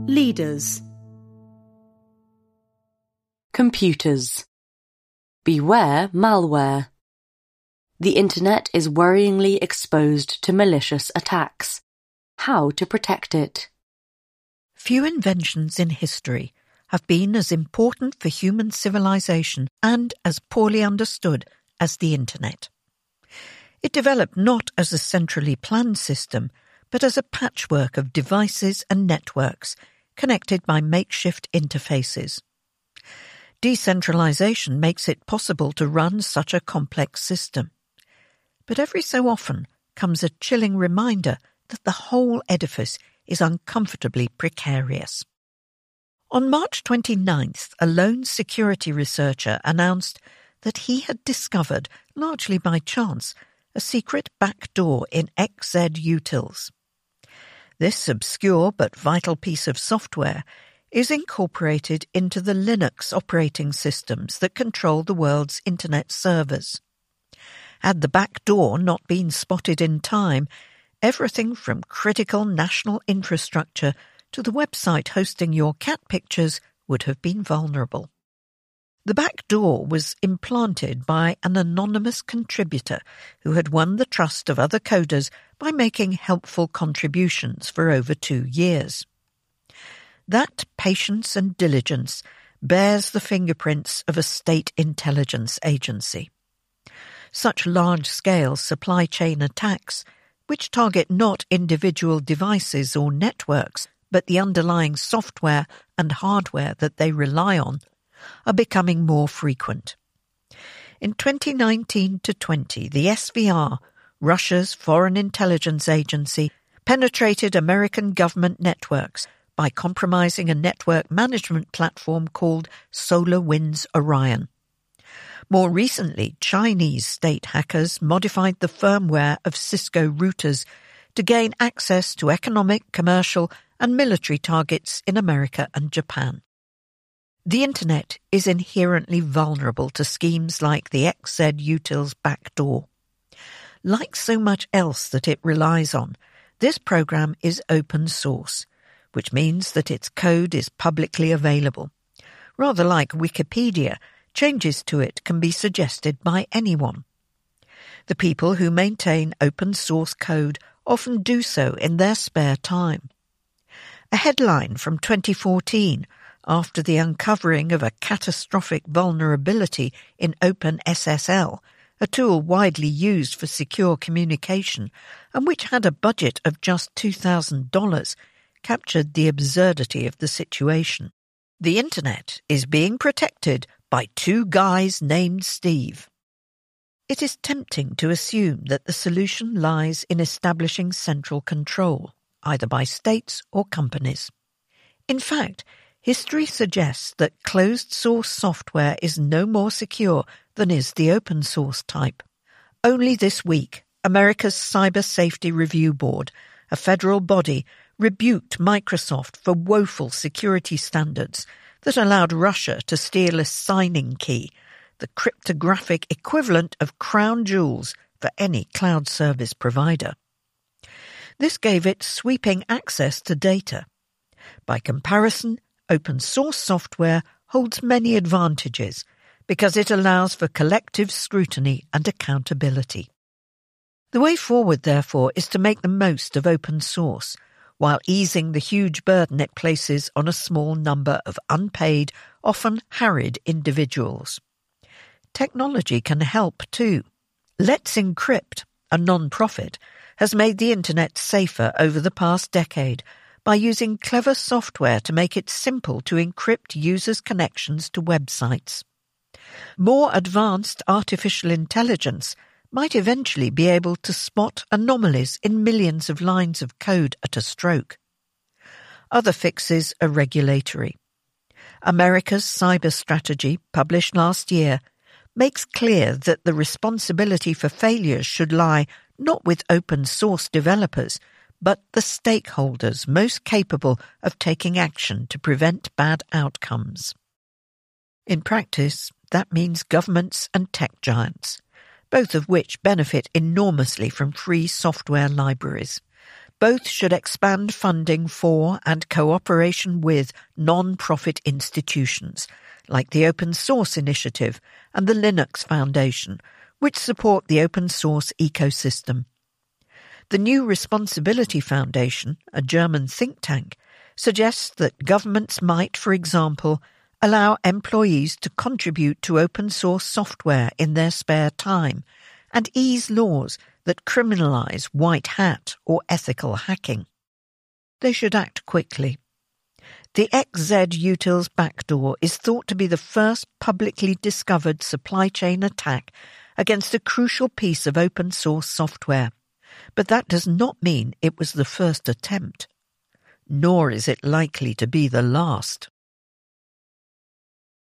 Leaders. Computers. Beware malware. The Internet is worryingly exposed to malicious attacks. How to protect it? Few inventions in history have been as important for human civilization and as poorly understood as the Internet. It developed not as a centrally planned system, but as a patchwork of devices and networks connected by makeshift interfaces. Decentralization makes it possible to run such a complex system. But every so often comes a chilling reminder that the whole edifice is uncomfortably precarious. On March 29th, a lone security researcher announced that he had discovered, largely by chance, a secret backdoor in XZ-Utils. This obscure but vital piece of software is incorporated into the Linux operating systems that control the world's Internet servers. Had the backdoor not been spotted in time, everything from critical national infrastructure to the website hosting your cat pictures would have been vulnerable. The backdoor was implanted by an anonymous contributor who had won the trust of other coders by making helpful contributions for over 2 years. That patience and diligence bears the fingerprints of a state intelligence agency. Such large-scale supply chain attacks, which target not individual devices or networks, but the underlying software and hardware that they rely on, are becoming more frequent. In 2019-20, the SVR, Russia's foreign intelligence agency, penetrated American government networks by compromising a network management platform called SolarWinds Orion. More recently, Chinese state hackers modified the firmware of Cisco routers to gain access to economic, commercial, and military targets in America and Japan. The Internet is inherently vulnerable to schemes like the XZ-Utils backdoor. Like so much else that it relies on, this program is open source, which means that its code is publicly available. Rather like Wikipedia, changes to it can be suggested by anyone. The people who maintain open source code often do so in their spare time. A headline from 2014, after the uncovering of a catastrophic vulnerability in OpenSSL, a tool widely used for secure communication and which had a budget of just $2,000, captured the absurdity of the situation. The Internet is being protected by 2 guys named Steve. It is tempting to assume that the solution lies in establishing central control, either by states or companies. In fact, history suggests that closed-source software is no more secure than is the open-source type. Only this week, America's Cyber Safety Review Board, a federal body, rebuked Microsoft for woeful security standards that allowed Russia to steal a signing key, the cryptographic equivalent of crown jewels for any cloud service provider. This gave it sweeping access to data. By comparison, open-source software holds many advantages because it allows for collective scrutiny and accountability. The way forward, therefore, is to make the most of open source, while easing the huge burden it places on a small number of unpaid, often harried individuals. Technology can help too. Let's Encrypt, a non-profit, has made the Internet safer over the past decade by using clever software to make it simple to encrypt users' connections to websites. More advanced artificial intelligence might eventually be able to spot anomalies in millions of lines of code at a stroke. Other fixes are regulatory. America's cyber strategy, published last year, makes clear that the responsibility for failures should lie not with open-source developers, but the stakeholders most capable of taking action to prevent bad outcomes. In practice, that means governments and tech giants, both of which benefit enormously from free software libraries. Both should expand funding for and cooperation with non-profit institutions, like the Open Source Initiative and the Linux Foundation, which support the open source ecosystem. The New Responsibility Foundation, a German think tank, suggests that governments might, for example, allow employees to contribute to open source software in their spare time and ease laws that criminalize white hat or ethical hacking. They should act quickly. The XZ-Utils backdoor is thought to be the first publicly discovered supply chain attack against a crucial piece of open source software, but that does not mean it was the first attempt. Nor is it likely to be the last.